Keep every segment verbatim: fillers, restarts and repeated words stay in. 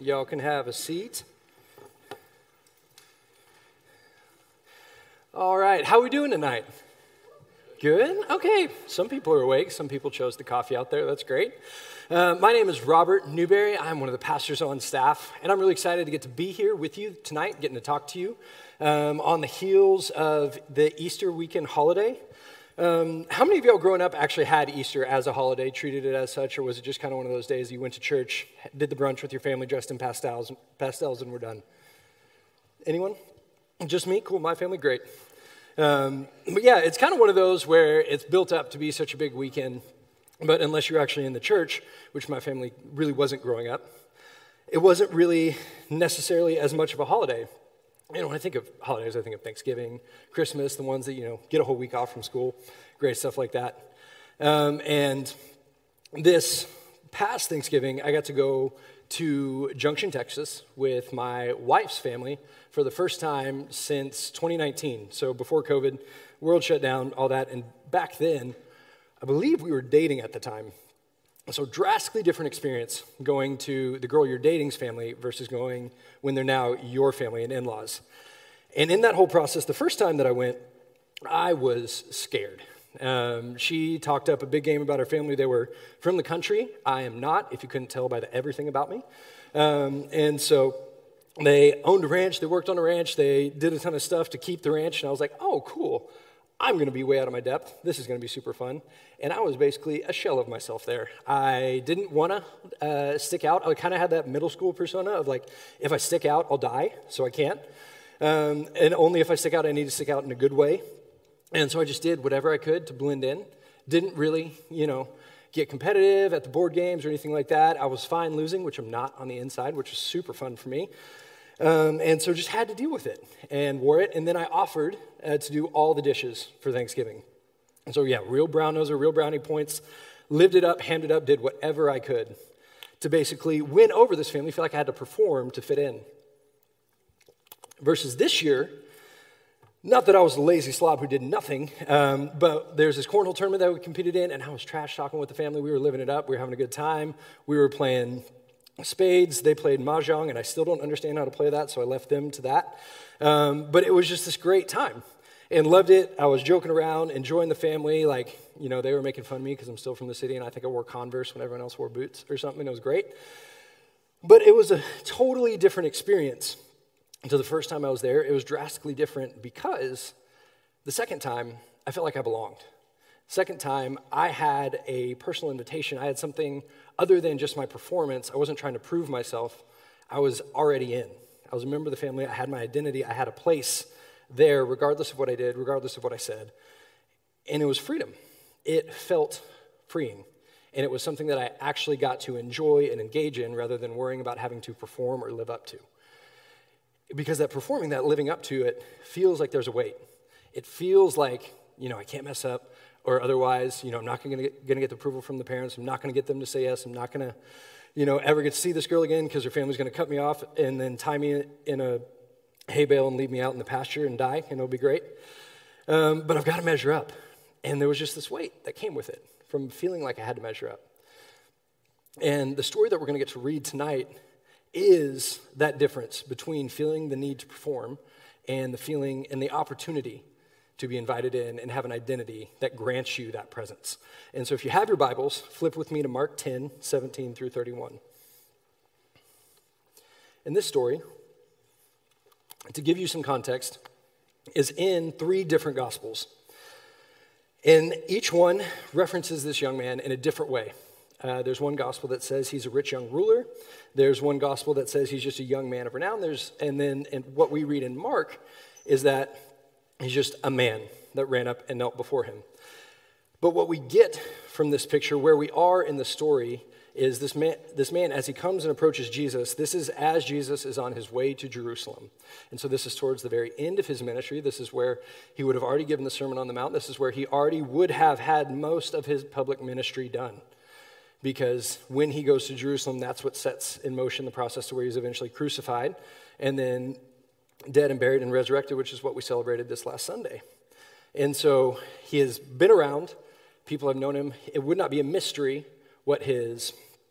Y'all can have a seat. All right, how are we doing tonight? Good? Okay, some people are awake. Some people chose the coffee out there. That's great. Uh, my name is Robert Newberry. I'm one of the pastors on staff, and I'm really excited to get to be here with you tonight, getting to talk to you um, on the heels of the Easter weekend holiday. Um, how many of y'all growing up actually had Easter as a holiday, treated it as such, or was it just kind of one of those days you went to church, did the brunch with your family, dressed in pastels, pastels and we're done? Anyone? Just me? Cool, my family, great. Um, but yeah, it's kind of one of those where it's built up to be such a big weekend, but unless you're actually in the church, which my family really wasn't growing up, it wasn't really necessarily as much of a holiday. You know, when I think of holidays, I think of Thanksgiving, Christmas, the ones that, you know, get a whole week off from school, great stuff like that. Um, and this past Thanksgiving, I got to go to Junction, Texas with my wife's family for the first time since twenty nineteen. So before COVID, world shut down, all that. And back then, I believe we were dating at the time. So drastically different experience going to the girl you're dating's family versus going when they're now your family and in-laws. And in that whole process, the first time that I went, I was scared. Um, she talked up a big game about her family. They were from the country. I am not, if you couldn't tell by the everything about me. Um, and so they owned a ranch. They worked on a ranch. They did a ton of stuff to keep the ranch. And I was like, oh, cool. I'm going to be way out of my depth. This is going to be super fun. And I was basically a shell of myself there. I didn't want to uh, stick out. I kind of had that middle school persona of like, if I stick out, I'll die, so I can't. Um, and only if I stick out, I need to stick out in a good way. And so I just did whatever I could to blend in. Didn't really, you know, get competitive at the board games or anything like that. I was fine losing, which I'm not on the inside, which was super fun for me. Um, and so just had to deal with it and wore it. And then I offered uh, to do all the dishes for Thanksgiving. And so, yeah, real brown noser, real brownie points, lived it up, hammed it up, did whatever I could to basically win over this family, feel like I had to perform to fit in. Versus this year, not that I was a lazy slob who did nothing, um, but there's this cornhole tournament that we competed in, and I was trash talking with the family. We were living it up. We were having a good time. We were playing spades. They played mahjong, and I still don't understand how to play that, so I left them to that. Um, but it was just this great time, and loved it. I was joking around, enjoying the family. Like, you know, they were making fun of me because I'm still from the city, and I think I wore Converse when everyone else wore boots or something. It was great. But it was a totally different experience. Until the first time I was there, it was drastically different because the second time, I felt like I belonged. Second time, I had a personal invitation. I had something other than just my performance. I wasn't trying to prove myself. I was already in. I was a member of the family. I had my identity. I had a place there, regardless of what I did, regardless of what I said. And it was freedom. It felt freeing. And it was something that I actually got to enjoy and engage in rather than worrying about having to perform or live up to. Because that performing, that living up to it, feels like there's a weight. It feels like, you know, I can't mess up. Or otherwise, you know, I'm not going to get, get the approval from the parents. I'm not going to get them to say yes. I'm not going to, you know, ever get to see this girl again because her family's going to cut me off and then tie me in a hay bale and leave me out in the pasture and die, and it'll be great. Um, but I've got to measure up. And there was just this weight that came with it from feeling like I had to measure up. And the story that we're going to get to read tonight is that difference between feeling the need to perform and the feeling and the opportunity to be invited in and have an identity that grants you that presence. And so if you have your Bibles, flip with me to Mark ten, seventeen through thirty-one. And this story, to give you some context, is in three different Gospels. And each one references this young man in a different way. Uh, there's one gospel that says he's a rich young ruler. There's one gospel that says he's just a young man of renown. There's, and then and what we read in Mark is that he's just a man that ran up and knelt before him. But what we get from this picture, where we are in the story, is this man, this man, as he comes and approaches Jesus, this is as Jesus is on his way to Jerusalem. And so this is towards the very end of his ministry. This is where he would have already given the Sermon on the Mount. This is where he already would have had most of his public ministry done. Because when he goes to Jerusalem, that's what sets in motion the process to where he's eventually crucified and then dead and buried and resurrected, which is what we celebrated this last Sunday. And so he has been around. People have known him. It would not be a mystery what his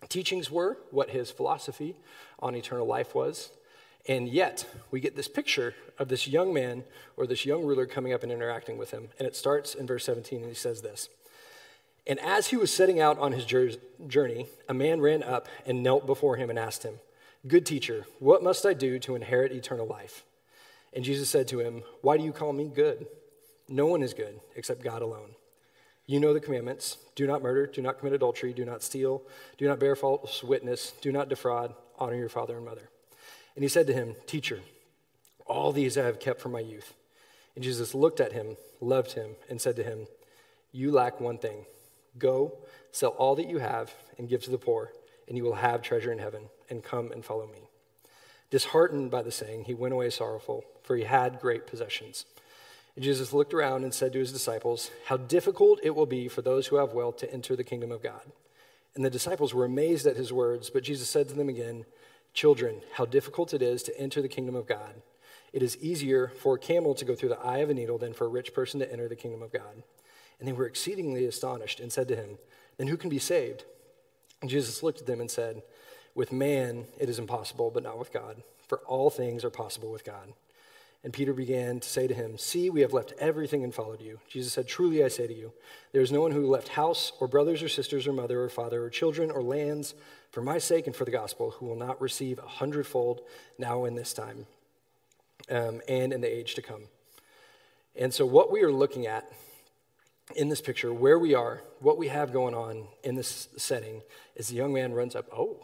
teachings were, what his philosophy on eternal life was. And yet, we get this picture of this young man or this young ruler coming up and interacting with him. And it starts in verse seventeen, and he says this. And as he was setting out on his journey, a man ran up and knelt before him and asked him, "Good teacher, what must I do to inherit eternal life?" And Jesus said to him, "Why do you call me good? No one is good except God alone. You know the commandments. Do not murder, do not commit adultery, do not steal, do not bear false witness, do not defraud, honor your father and mother." And he said to him, "Teacher, all these I have kept from my youth." And Jesus looked at him, loved him, and said to him, "You lack one thing. Go, sell all that you have and give to the poor, and you will have treasure in heaven, and come and follow me." Disheartened by the saying, he went away sorrowful, for he had great possessions. And Jesus looked around and said to his disciples, "How difficult it will be for those who have wealth to enter the kingdom of God." And the disciples were amazed at his words, but Jesus said to them again, "Children, how difficult it is to enter the kingdom of God. It is easier for a camel to go through the eye of a needle than for a rich person to enter the kingdom of God." And they were exceedingly astonished and said to him, "Then who can be saved?" And Jesus looked at them and said, "With man it is impossible, but not with God, for all things are possible with God." And Peter began to say to him, "See, we have left everything and followed you." Jesus said, "Truly I say to you, there is no one who left house or brothers or sisters or mother or father or children or lands for my sake and for the gospel who will not receive a hundredfold now in this time um, and in the age to come." And so what we are looking at in this picture, where we are, what we have going on in this setting, is the young man runs up. Oh,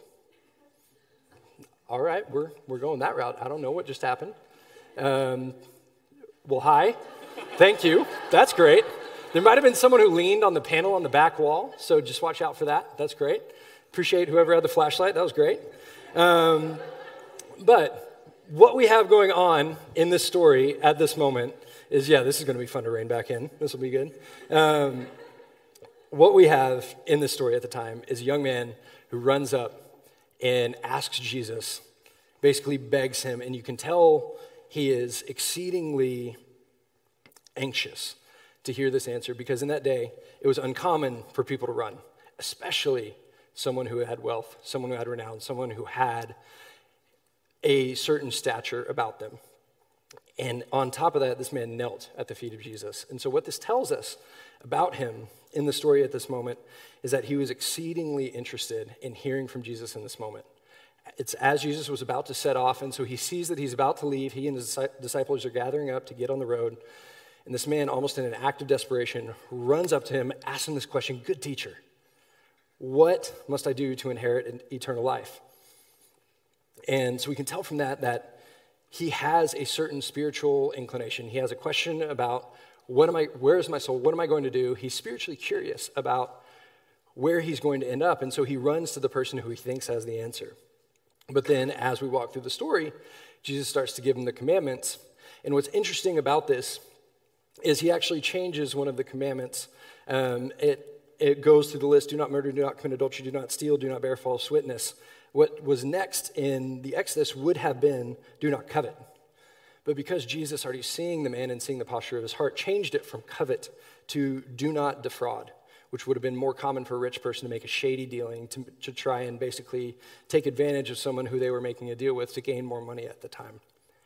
all right, we're we're going that route. I don't know what just happened. Um, well, hi. Thank you. That's great. There might have been someone who leaned on the panel on the back wall, so just watch out for that. That's great. Appreciate whoever had the flashlight. That was great. Um, but what we have going on in this story at this moment is, yeah, this is going to be fun to rein back in. This will be good. Um, what we have in this story at the time is a young man who runs up and asks Jesus, basically begs him, and you can tell he is exceedingly anxious to hear this answer, because in that day, it was uncommon for people to run, especially someone who had wealth, someone who had renown, someone who had a certain stature about them. And on top of that, this man knelt at the feet of Jesus. And so what this tells us about him in the story at this moment is that he was exceedingly interested in hearing from Jesus in this moment. It's as Jesus was about to set off, and so he sees that he's about to leave. He and his disciples are gathering up to get on the road. And this man, almost in an act of desperation, runs up to him, asks him this question, "Good teacher, what must I do to inherit eternal life?" And so we can tell from that that he has a certain spiritual inclination. He has a question about, what am I, where is my soul? What am I going to do? He's spiritually curious about where he's going to end up. And so he runs to the person who he thinks has the answer. But then as we walk through the story, Jesus starts to give him the commandments. And what's interesting about this is he actually changes one of the commandments. Um, it, it goes through the list: do not murder, do not commit adultery, do not steal, do not bear false witness. What was next in the Exodus would have been, do not covet. But because Jesus, already seeing the man and seeing the posture of his heart, changed it from covet to do not defraud, which would have been more common for a rich person to make a shady dealing, to, to try and basically take advantage of someone who they were making a deal with to gain more money at the time.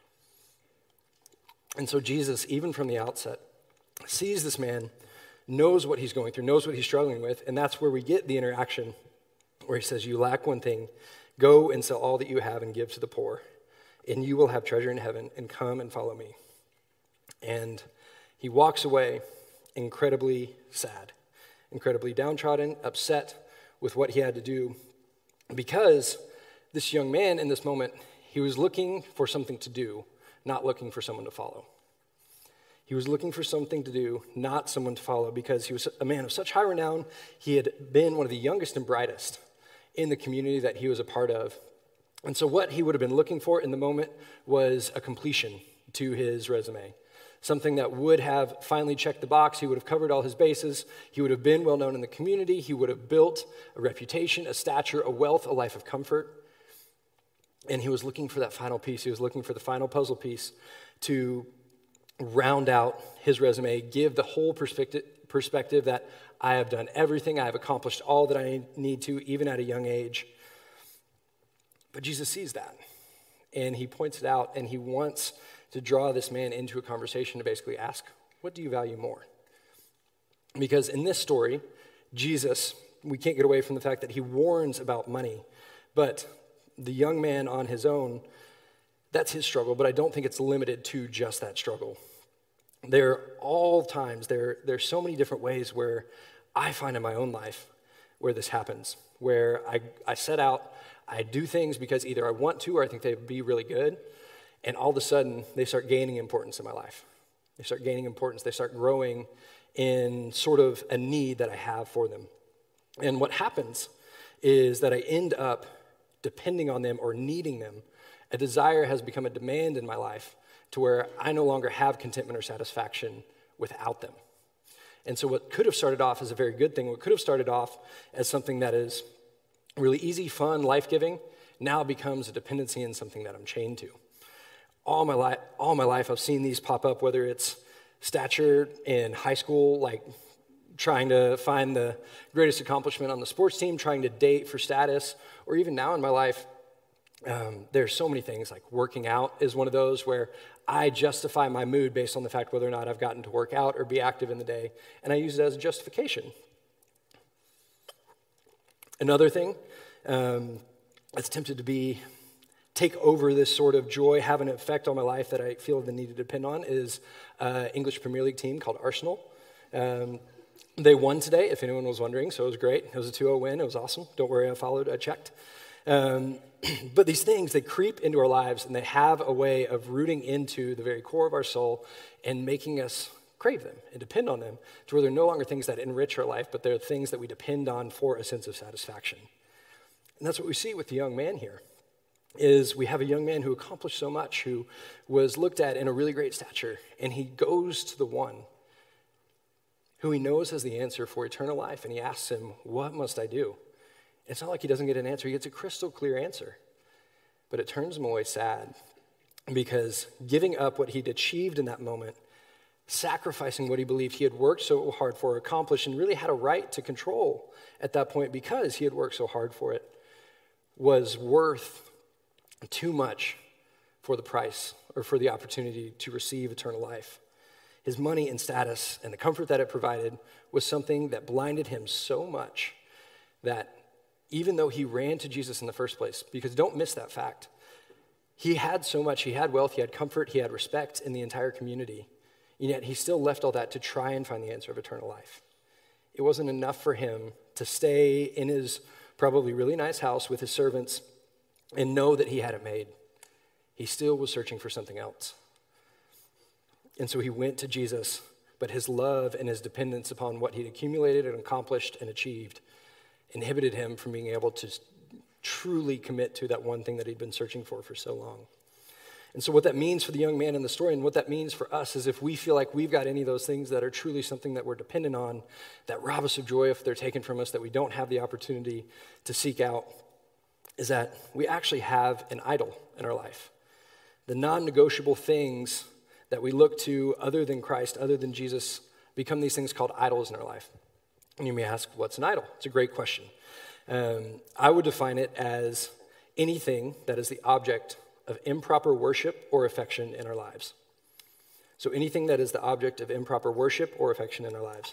And so Jesus, even from the outset, sees this man, knows what he's going through, knows what he's struggling with, and that's where we get the interaction where he says, "You lack one thing. Go and sell all that you have and give to the poor, and you will have treasure in heaven, and come and follow me." And he walks away incredibly sad, incredibly downtrodden, upset with what he had to do, because this young man in this moment, he was looking for something to do, not looking for someone to follow. He was looking for something to do, not someone to follow, because he was a man of such high renown. He had been one of the youngest and brightest in the community that he was a part of. And so what he would have been looking for in the moment was a completion to his resume, something that would have finally checked the box. He would have covered all his bases. He would have been well known in the community. He would have built a reputation, a stature, a wealth, a life of comfort. And he was looking for that final piece. He was looking for the final puzzle piece to round out his resume, give the whole perspective perspective that I have done everything, I have accomplished all that I need to, even at a young age. But Jesus sees that, and he points it out, and he wants to draw this man into a conversation to basically ask, what do you value more? Because in this story, Jesus, we can't get away from the fact that he warns about money, but the young man on his own, that's his struggle, but I don't think it's limited to just that struggle. There are all times, there, there's so many different ways where I find in my own life where this happens, where I, I set out, I do things because either I want to or I think they'd be really good, and all of a sudden they start gaining importance in my life. They start gaining importance, they start growing in sort of a need that I have for them. And what happens is that I end up depending on them or needing them. A desire has become a demand in my life to where I no longer have contentment or satisfaction without them. And so what could have started off as a very good thing, what could have started off as something that is really easy, fun, life-giving, now becomes a dependency and something that I'm chained to. All my life, all my life I've seen these pop up, whether it's stature in high school, like trying to find the greatest accomplishment on the sports team, trying to date for status, or even now in my life, um, there's so many things, like working out is one of those where I justify my mood based on the fact whether or not I've gotten to work out or be active in the day, and I use it as a justification. Another thing um, that's tempted to be take over this sort of joy, have an effect on my life that I feel the need to depend on is an English Premier League team called Arsenal. Um, they won today, if anyone was wondering, so it was great. It was a two oh win. It was awesome. Don't worry, I followed, I checked. Um, but these things, they creep into our lives, and they have a way of rooting into the very core of our soul and making us crave them and depend on them to where they're no longer things that enrich our life, but they're things that we depend on for a sense of satisfaction. And that's what we see with the young man here. Is we have a young man who accomplished so much, who was looked at in a really great stature, and he goes to the one who he knows has the answer for eternal life, and he asks him, what must I do? It's not like he doesn't get an answer. He gets a crystal clear answer, but it turns him away sad because giving up what he'd achieved in that moment, sacrificing what he believed he had worked so hard for, accomplished, and really had a right to control at that point because he had worked so hard for it, was worth too much for the price or for the opportunity to receive eternal life. His money and status and the comfort that it provided was something that blinded him so much that even though he ran to Jesus in the first place, because don't miss that fact, he had so much, he had wealth, he had comfort, he had respect in the entire community, and yet he still left all that to try and find the answer of eternal life. It wasn't enough for him to stay in his probably really nice house with his servants and know that he had it made. He still was searching for something else. And so he went to Jesus, but his love and his dependence upon what he'd accumulated and accomplished and achieved inhibited him from being able to truly commit to that one thing that he'd been searching for for so long. And so what that means for the young man in the story and what that means for us is if we feel like we've got any of those things that are truly something that we're dependent on, that rob us of joy if they're taken from us, that we don't have the opportunity to seek out, is that we actually have an idol in our life. The non-negotiable things that we look to other than Christ, other than Jesus, become these things called idols in our life. And you may ask, what's an idol? It's a great question. Um, I would define it as anything that is the object of improper worship or affection in our lives. So anything that is the object of improper worship or affection in our lives.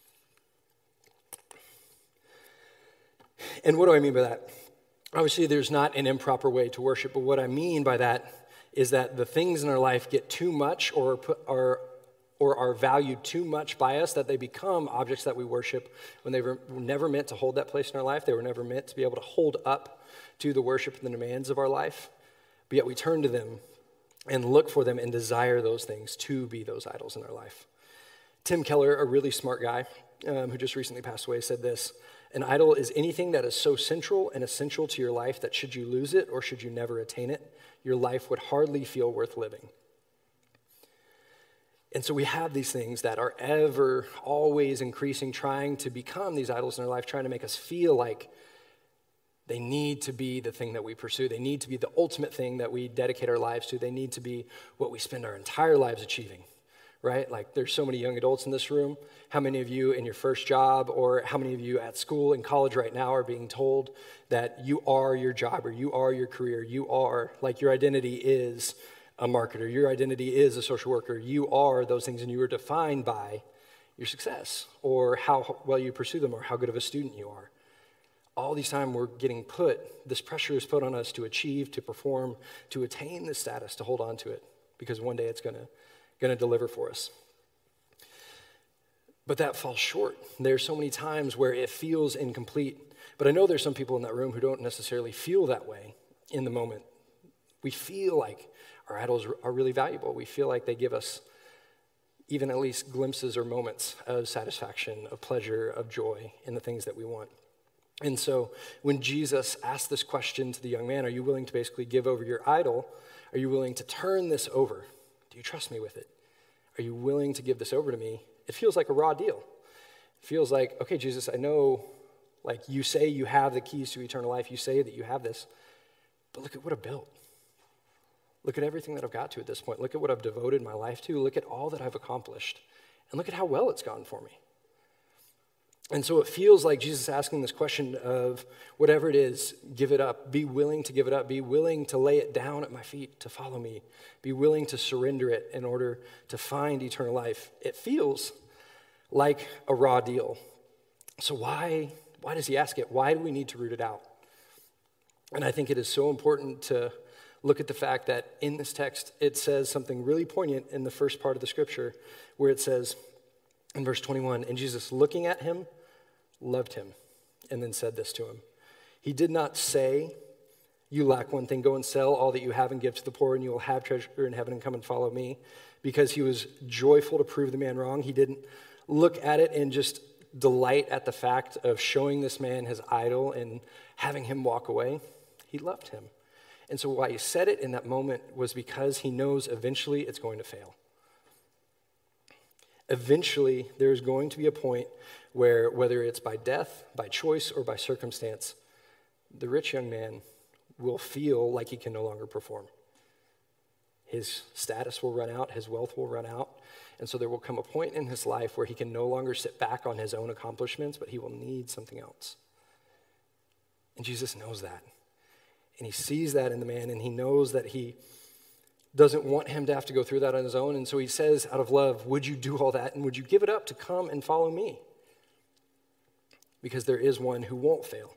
And what do I mean by that? Obviously, there's not an improper way to worship, but what I mean by that is that the things in our life get too much or put, are or are valued too much by us that they become objects that we worship when they were never meant to hold that place in our life. They were never meant to be able to hold up to the worship and the demands of our life, but yet we turn to them and look for them and desire those things to be those idols in our life. Tim Keller, a really smart guy um, who just recently passed away, said this: an idol is anything that is so central and essential to your life that should you lose it or should you never attain it, your life would hardly feel worth living. And so we have these things that are ever, always increasing, trying to become these idols in our life, trying to make us feel like they need to be the thing that we pursue. They need to be the ultimate thing that we dedicate our lives to. They need to be what we spend our entire lives achieving, right? Like there's so many young adults in this room. How many of you in your first job or how many of you at school and college right now are being told that you are your job or you are your career, you are, like your identity is a marketer, your identity is a social worker, you are those things and you are defined by your success or how well you pursue them or how good of a student you are. All these time we're getting put, this pressure is put on us to achieve, to perform, to attain this status, to hold on to it, because one day it's gonna, gonna deliver for us. But that falls short. There's so many times where it feels incomplete. But I know there's some people in that room who don't necessarily feel that way in the moment. We feel like our idols are really valuable. We feel like they give us even at least glimpses or moments of satisfaction, of pleasure, of joy in the things that we want. And so when Jesus asked this question to the young man, are you willing to basically give over your idol? Are you willing to turn this over? Do you trust me with it? Are you willing to give this over to me? It feels like a raw deal. It feels like, okay, Jesus, I know, like you say you have the keys to eternal life. You say that you have this, but look at what I've built. Look at everything that I've got to at this point. Look at what I've devoted my life to. Look at all that I've accomplished. And look at how well it's gone for me. And so it feels like Jesus is asking this question of whatever it is, give it up. Be willing to give it up. Be willing to lay it down at my feet to follow me. Be willing to surrender it in order to find eternal life. It feels like a raw deal. So why, why does he ask it? Why do we need to root it out? And I think it is so important to look at the fact that in this text, it says something really poignant in the first part of the scripture where it says in verse twenty-one, and Jesus looking at him, loved him, and then said this to him. He did not say, you lack one thing, go and sell all that you have and give to the poor and you will have treasure in heaven and come and follow me, because he was joyful to prove the man wrong. He didn't look at it and just delight at the fact of showing this man his idol and having him walk away. He loved him. And so why he said it in that moment was because he knows eventually it's going to fail. Eventually, there's going to be a point where, whether it's by death, by choice, or by circumstance, the rich young man will feel like he can no longer perform. His status will run out, his wealth will run out, and so there will come a point in his life where he can no longer sit back on his own accomplishments, but he will need something else. And Jesus knows that. And he sees that in the man, and he knows that he doesn't want him to have to go through that on his own. And so he says, out of love, would you do all that? And would you give it up to come and follow me? Because there is one who won't fail.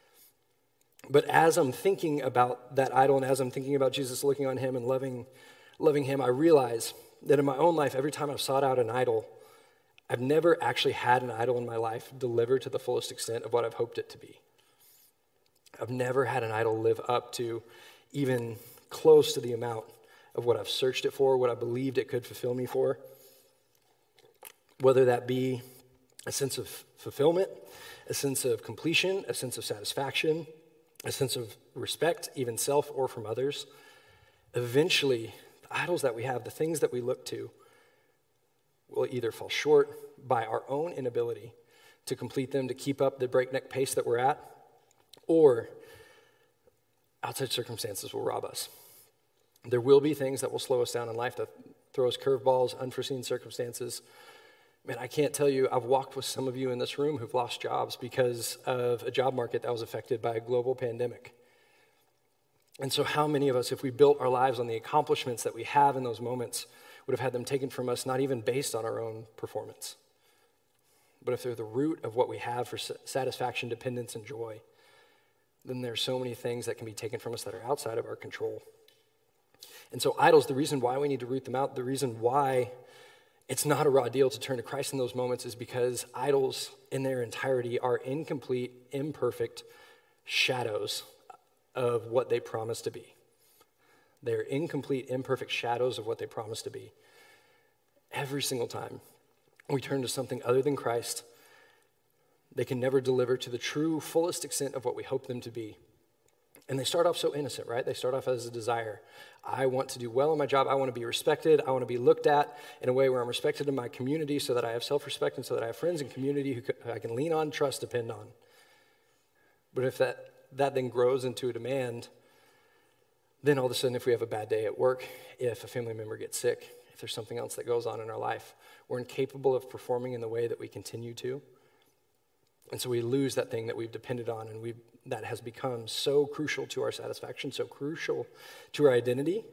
But as I'm thinking about that idol, and as I'm thinking about Jesus looking on him and loving, loving him, I realize that in my own life, every time I've sought out an idol, I've never actually had an idol in my life deliver to the fullest extent of what I've hoped it to be. I've never had an idol live up to even close to the amount of what I've searched it for, what I believed it could fulfill me for. Whether that be a sense of fulfillment, a sense of completion, a sense of satisfaction, a sense of respect, even self or from others. Eventually, the idols that we have, the things that we look to, will either fall short by our own inability to complete them, to keep up the breakneck pace that we're at, or outside circumstances will rob us. There will be things that will slow us down in life, that throw us curveballs, unforeseen circumstances. Man, I can't tell you, I've walked with some of you in this room who've lost jobs because of a job market that was affected by a global pandemic. And so how many of us, if we built our lives on the accomplishments that we have in those moments, would have had them taken from us, not even based on our own performance, but if they're the root of what we have for satisfaction, dependence, and joy, then there's so many things that can be taken from us that are outside of our control. And so idols, the reason why we need to root them out, the reason why it's not a raw deal to turn to Christ in those moments is because idols in their entirety are incomplete, imperfect shadows of what they promise to be. They're incomplete, imperfect shadows of what they promise to be. Every single time we turn to something other than Christ, they can never deliver to the true, fullest extent of what we hope them to be. And they start off so innocent, right? They start off as a desire. I want to do well in my job. I want to be respected. I want to be looked at in a way where I'm respected in my community so that I have self-respect and so that I have friends and community who I can lean on, trust, depend on. But if that, that then grows into a demand, then all of a sudden if we have a bad day at work, if a family member gets sick, if there's something else that goes on in our life. We're incapable of performing in the way that we continue to. And so we lose that thing that we've depended on and we that has become so crucial to our satisfaction, so crucial to our identity,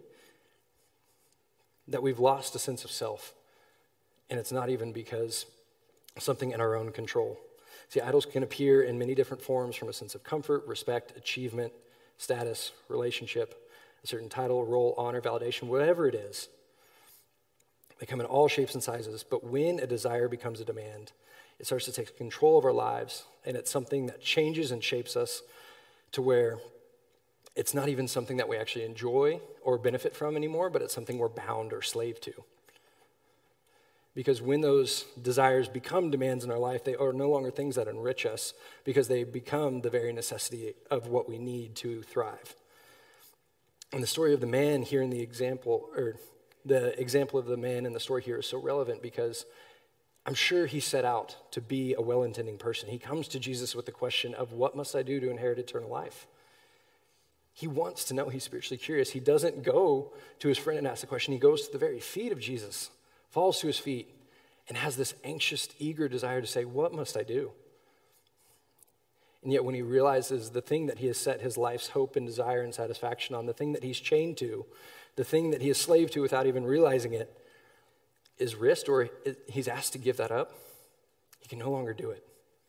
that we've lost a sense of self. And it's not even because something in our own control. See, idols can appear in many different forms, from a sense of comfort, respect, achievement, status, relationship, a certain title, role, honor, validation, whatever it is. They come in all shapes and sizes, but when a desire becomes a demand, it starts to take control of our lives, and it's something that changes and shapes us to where it's not even something that we actually enjoy or benefit from anymore, but it's something we're bound or slave to. Because when those desires become demands in our life, they are no longer things that enrich us, because they become the very necessity of what we need to thrive. And the story of the man here in the example, or the example of the man in the story here is so relevant, because I'm sure he set out to be a well-intending person. He comes to Jesus with the question of, what must I do to inherit eternal life? He wants to know. He's spiritually curious. He doesn't go to his friend and ask the question. He goes to the very feet of Jesus, falls to his feet, and has this anxious, eager desire to say, what must I do? And yet when he realizes the thing that he has set his life's hope and desire and satisfaction on, the thing that he's chained to, the thing that he is slave to without even realizing it, is risked, or he's asked to give that up, he can no longer do it.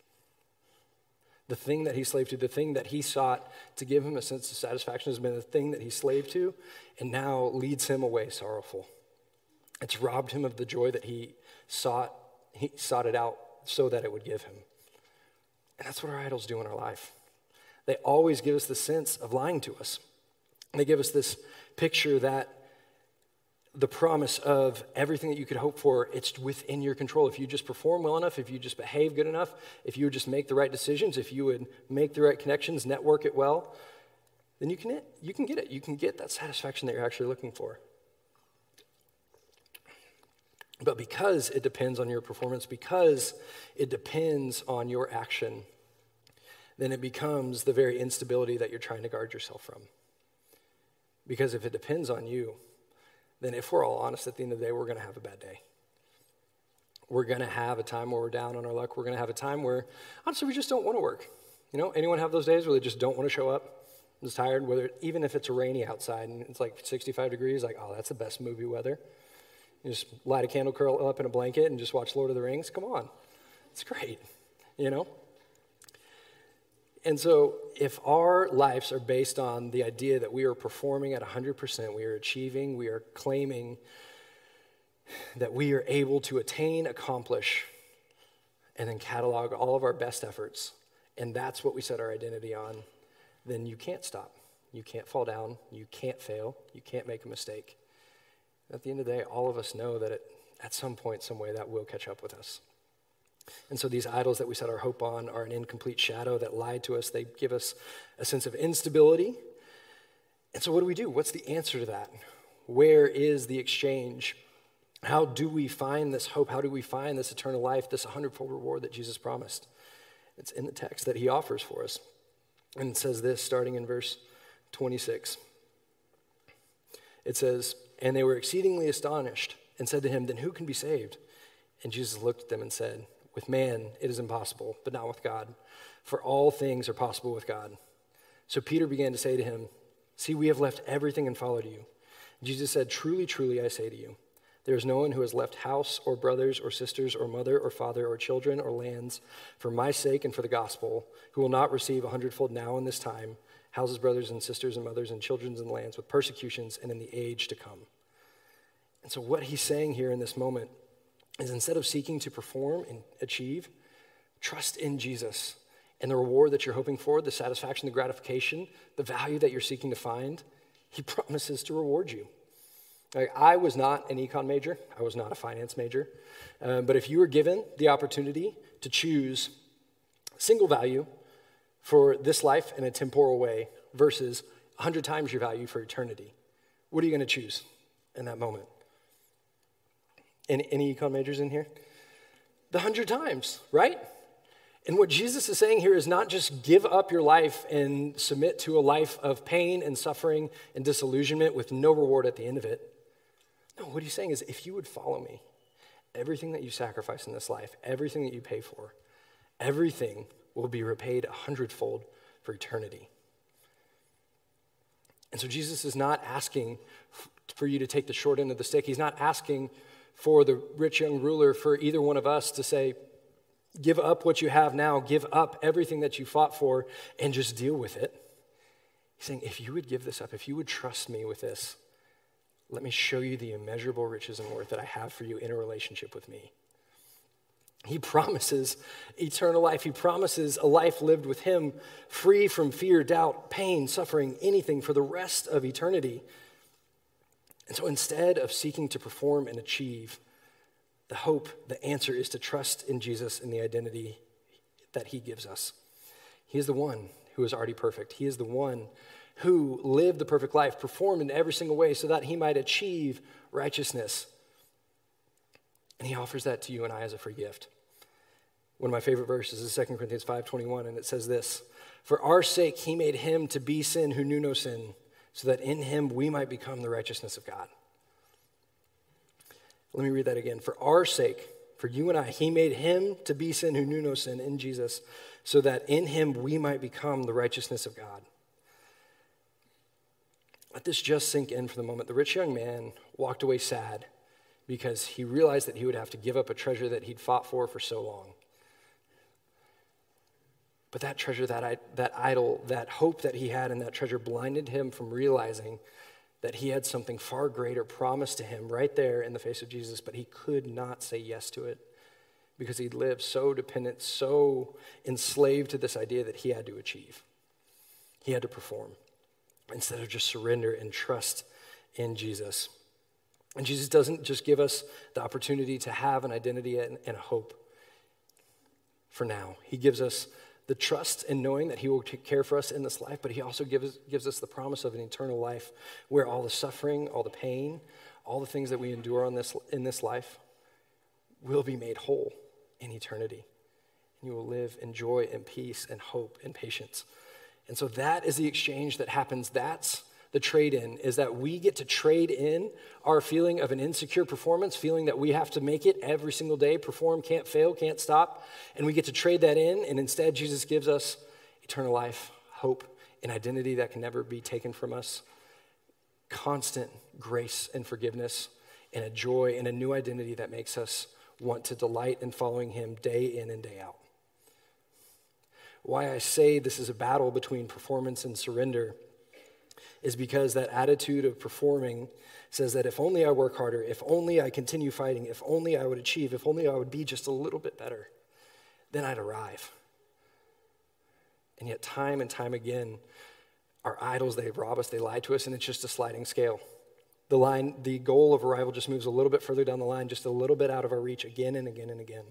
The thing that he slaved to, the thing that he sought to give him a sense of satisfaction, has been the thing that he slaved to, and now leads him away sorrowful. It's robbed him of the joy that he sought, he sought it out so that it would give him. And that's what our idols do in our life. They always give us the sense of lying to us. They give us this picture that the promise of everything that you could hope for, it's within your control. If you just perform well enough, if you just behave good enough, if you would just make the right decisions, if you would make the right connections, network it well, then you can, you can get it. You can get that satisfaction that you're actually looking for. But because it depends on your performance, because it depends on your action, then it becomes the very instability that you're trying to guard yourself from. Because if it depends on you, then if we're all honest, at the end of the day, we're going to have a bad day. We're going to have a time where we're down on our luck. We're going to have a time where, honestly, we just don't want to work. You know, anyone have those days where they just don't want to show up? I'm just tired, whether even if it's rainy outside and it's like sixty-five degrees, like, oh, that's the best movie weather. You just light a candle, curl up in a blanket, and just watch Lord of the Rings. Come on. It's great, you know? And so if our lives are based on the idea that we are performing at one hundred percent, we are achieving, we are claiming that we are able to attain, accomplish, and then catalog all of our best efforts, and that's what we set our identity on, then you can't stop. You can't fall down. You can't fail. You can't make a mistake. At the end of the day, all of us know that it, at some point, some way, that will catch up with us. And so these idols that we set our hope on are an incomplete shadow that lie to us. They give us a sense of instability. And so what do we do? What's the answer to that? Where is the exchange? How do we find this hope? How do we find this eternal life, this hundredfold reward that Jesus promised? It's in the text that he offers for us. And it says this, starting in verse twenty-six. It says, "And they were exceedingly astonished and said to him, 'Then who can be saved?' And Jesus looked at them and said, 'With man it is impossible, but not with God. For all things are possible with God.' So Peter began to say to him, 'See, we have left everything and followed you.' Jesus said, 'Truly, truly, I say to you, there is no one who has left house or brothers or sisters or mother or father or children or lands for my sake and for the gospel, who will not receive a hundredfold now in this time, houses, brothers and sisters and mothers and children and lands with persecutions and in the age to come.'" And so what he's saying here in this moment is, instead of seeking to perform and achieve, trust in Jesus and the reward that you're hoping for, the satisfaction, the gratification, the value that you're seeking to find. He promises to reward you. Like, I was not an econ major. I was not a finance major. Um, but if you were given the opportunity to choose single value for this life in a temporal way versus one hundred times your value for eternity, what are you going to choose in that moment? Any, any econ majors in here? The hundred times, right? And what Jesus is saying here is not just give up your life and submit to a life of pain and suffering and disillusionment with no reward at the end of it. No, what he's saying is if you would follow me, everything that you sacrifice in this life, everything that you pay for, everything will be repaid a hundredfold for eternity. And so Jesus is not asking for you to take the short end of the stick. He's not asking for the rich young ruler, for either one of us to say, give up what you have now, give up everything that you fought for, and just deal with it. He's saying, if you would give this up, if you would trust me with this, let me show you the immeasurable riches and worth that I have for you in a relationship with me. He promises eternal life. He promises a life lived with him, free from fear, doubt, pain, suffering, anything for the rest of eternity. And so instead of seeking to perform and achieve, the hope, the answer is to trust in Jesus and the identity that he gives us. He is the one who is already perfect. He is the one who lived the perfect life, performed in every single way so that he might achieve righteousness. And he offers that to you and I as a free gift. One of my favorite verses is Second Corinthians five twenty-one, and it says this, "For our sake he made him to be sin who knew no sin, so that in him we might become the righteousness of God." Let me read that again. For our sake, for you and I, he made him to be sin who knew no sin in Jesus, so that in him we might become the righteousness of God. Let this just sink in for the moment. The rich young man walked away sad because he realized that he would have to give up a treasure that he'd fought for for so long. But that treasure, that, that idol, that hope that he had in that treasure blinded him from realizing that he had something far greater promised to him right there in the face of Jesus, but he could not say yes to it because he lived so dependent, so enslaved to this idea that he had to achieve. He had to perform instead of just surrender and trust in Jesus. And Jesus doesn't just give us the opportunity to have an identity and, and a hope for now. He gives us the trust in knowing that he will take care for us in this life, but he also gives, gives us the promise of an eternal life where all the suffering, all the pain, all the things that we endure on this in this life will be made whole in eternity. And you will live in joy and peace and hope and patience. And so that is the exchange that happens. That's the trade-in, is that we get to trade in our feeling of an insecure performance, feeling that we have to make it every single day, perform, can't fail, can't stop, and we get to trade that in, and instead Jesus gives us eternal life, hope, an identity that can never be taken from us, constant grace and forgiveness, and a joy and a new identity that makes us want to delight in following him day in and day out. Why I say this is a battle between performance and surrender is because that attitude of performing says that if only I work harder, if only I continue fighting, if only I would achieve, if only I would be just a little bit better, then I'd arrive. And yet time and time again, our idols, they rob us, they lie to us, and it's just a sliding scale. The line, the goal of arrival just moves a little bit further down the line, just a little bit out of our reach again and again and again.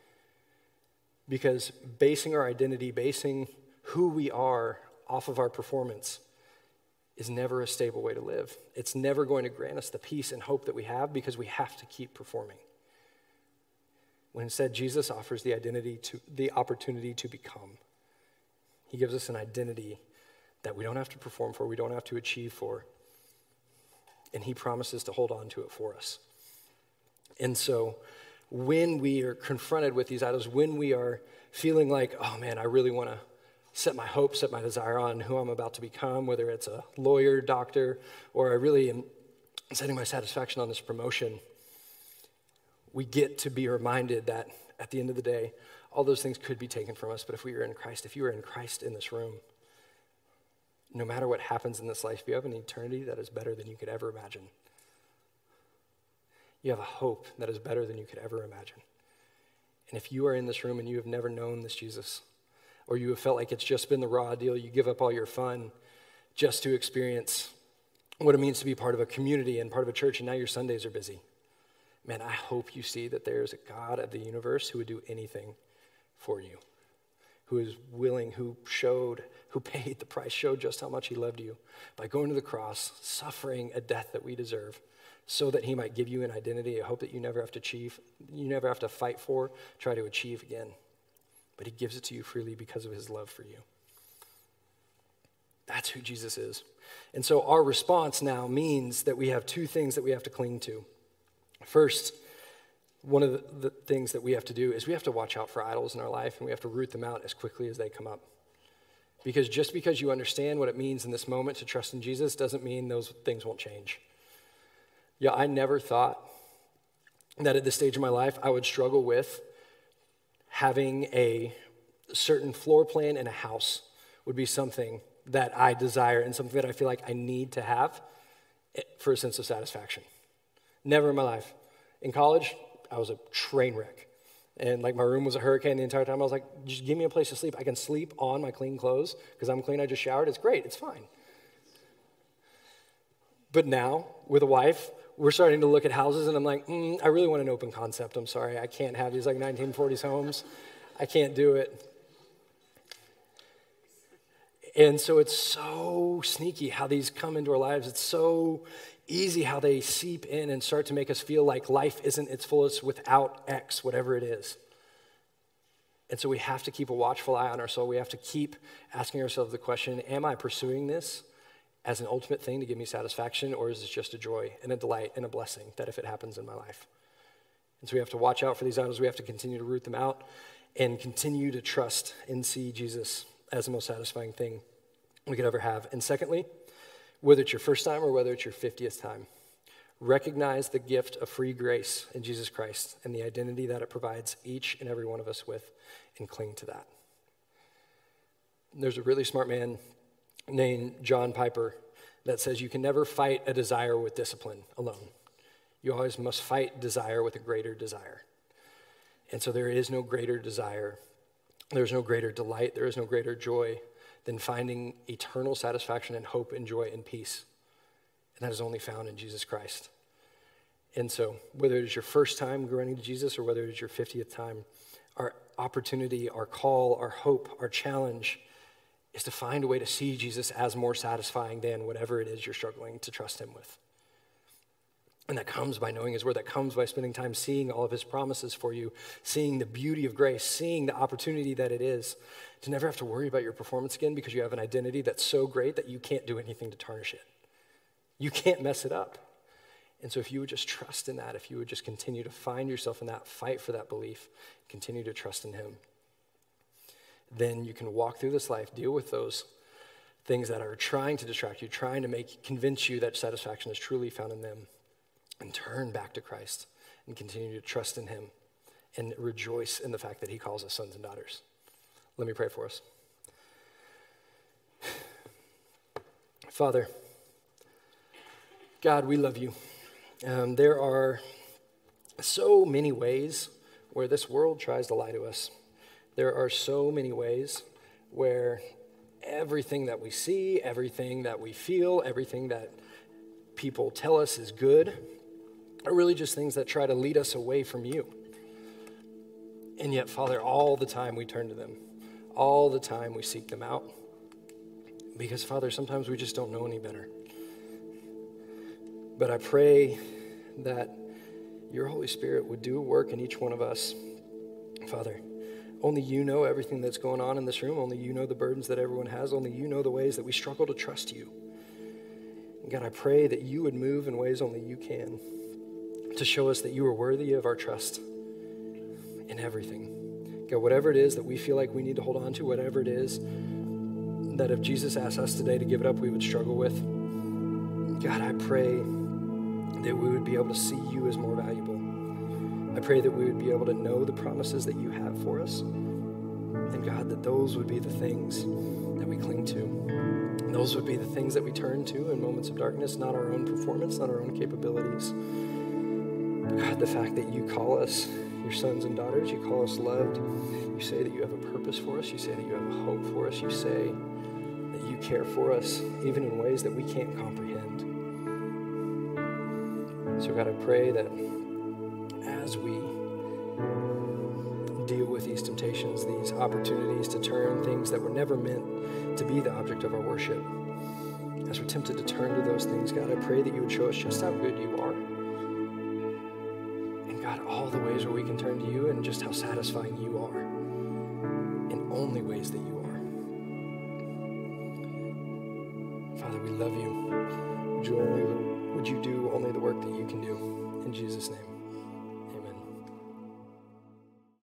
Because basing our identity, basing who we are off of our performance is never a stable way to live. It's never going to grant us the peace and hope that we have because we have to keep performing. When instead Jesus offers the identity to the opportunity to become. He gives us an identity that we don't have to perform for, we don't have to achieve for. And he promises to hold on to it for us. And so when we are confronted with these idols, when we are feeling like, oh man, I really want to set my hope, set my desire on who I'm about to become, whether it's a lawyer, doctor, or I really am setting my satisfaction on this promotion, we get to be reminded that at the end of the day, all those things could be taken from us, but if we are in Christ, if you are in Christ in this room, no matter what happens in this life, you have an eternity that is better than you could ever imagine. You have a hope that is better than you could ever imagine. And if you are in this room and you have never known this Jesus, or you have felt like it's just been the raw deal, you give up all your fun just to experience what it means to be part of a community and part of a church, and now your Sundays are busy. Man, I hope you see that there is a God of the universe who would do anything for you, who is willing, who showed, who paid the price, showed just how much he loved you by going to the cross, suffering a death that we deserve, so that he might give you an identity, a hope that you never have to achieve, you never have to fight for, try to achieve again. But he gives it to you freely because of his love for you. That's who Jesus is. And so our response now means that we have two things that we have to cling to. First, one of the, the things that we have to do is we have to watch out for idols in our life, and we have to root them out as quickly as they come up. Because just because you understand what it means in this moment to trust in Jesus doesn't mean those things won't change. Yeah, I never thought that at this stage of my life I would struggle with having a certain floor plan in a house would be something that I desire and something that I feel like I need to have for a sense of satisfaction. Never in my life. In college, I was a train wreck. And like my room was a hurricane the entire time. I was like, just give me a place to sleep. I can sleep on my clean clothes because I'm clean. I just showered. It's great. It's fine. But now, with a wife, we're starting to look at houses, and I'm like, mm, I really want an open concept. I'm sorry. I can't have these like nineteen forties homes. I can't do it. And so it's so sneaky how these come into our lives. It's so easy how they seep in and start to make us feel like life isn't its fullest without X, whatever it is. And so we have to keep a watchful eye on our soul. We have to keep asking ourselves the question, am I pursuing this as an ultimate thing to give me satisfaction, or is this just a joy and a delight and a blessing that if it happens in my life? And so we have to watch out for these idols. We have to continue to root them out and continue to trust and see Jesus as the most satisfying thing we could ever have. And secondly, whether it's your first time or whether it's your fiftieth time, recognize the gift of free grace in Jesus Christ and the identity that it provides each and every one of us with, and cling to that. There's a really smart man named John Piper that says you can never fight a desire with discipline alone. You always must fight desire with a greater desire. And so there is no greater desire, there's no greater delight, there is no greater joy than finding eternal satisfaction and hope and joy and peace. And that is only found in Jesus Christ. And so whether it is your first time running to Jesus or whether it is your fiftieth time, our opportunity, our call, our hope, our challenge is to find a way to see Jesus as more satisfying than whatever it is you're struggling to trust him with. And that comes by knowing his word. That comes by spending time seeing all of his promises for you, seeing the beauty of grace, seeing the opportunity that it is to never have to worry about your performance again because you have an identity that's so great that you can't do anything to tarnish it. You can't mess it up. And so if you would just trust in that, if you would just continue to find yourself in that, fight for that belief, continue to trust in him, then you can walk through this life, deal with those things that are trying to distract you, trying to make convince you that satisfaction is truly found in them, and turn back to Christ and continue to trust in him and rejoice in the fact that he calls us sons and daughters. Let me pray for us. Father, God, we love you. Um, there are so many ways where this world tries to lie to us. There are so many ways where everything that we see, everything that we feel, everything that people tell us is good are really just things that try to lead us away from you. And yet, Father, all the time we turn to them. All the time we seek them out. Because, Father, sometimes we just don't know any better. But I pray that your Holy Spirit would do a work in each one of us. Father, only you know everything that's going on in this room. Only you know the burdens that everyone has. Only you know the ways that we struggle to trust you. And God, I pray that you would move in ways only you can to show us that you are worthy of our trust in everything. God, whatever it is that we feel like we need to hold on to, whatever it is that if Jesus asked us today to give it up, we would struggle with, God, I pray that we would be able to see you as more valuable. I pray that we would be able to know the promises that you have for us. And God, that those would be the things that we cling to. Those would be the things that we turn to in moments of darkness, not our own performance, not our own capabilities. But God, the fact that you call us your sons and daughters, you call us loved, you say that you have a purpose for us, you say that you have a hope for us, you say that you care for us, even in ways that we can't comprehend. So God, I pray that as we deal with these temptations, these opportunities to turn things that were never meant to be the object of our worship, as we're tempted to turn to those things, God, I pray that you would show us just how good you are. And God, all the ways where we can turn to you and just how satisfying you are in only ways that you are. Father, we love you. Would you, only, would you do only the work that you can do? In Jesus' name.